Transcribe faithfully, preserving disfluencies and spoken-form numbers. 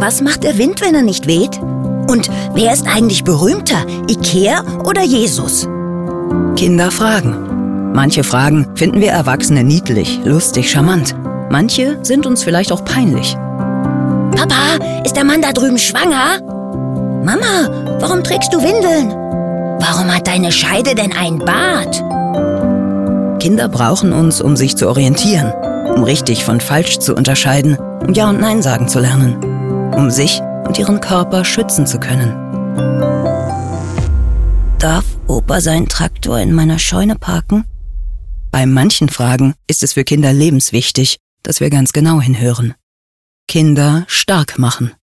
Was macht der Wind, wenn er nicht weht? Und wer ist eigentlich berühmter, Ikea oder Jesus? Kinder fragen. Manche Fragen finden wir Erwachsene niedlich, lustig, charmant. Manche sind uns vielleicht auch peinlich. Papa, ist der Mann da drüben schwanger? Mama, warum trägst du Windeln? Warum hat deine Scheide denn ein Bart? Kinder brauchen uns, um sich zu orientieren, um richtig von falsch zu unterscheiden, um Ja und Nein sagen zu lernen, um sich und ihren Körper schützen zu können. Darf Opa seinen Traktor in meiner Scheune parken? Bei manchen Fragen ist es für Kinder lebenswichtig, dass wir ganz genau hinhören. Kinder stark machen.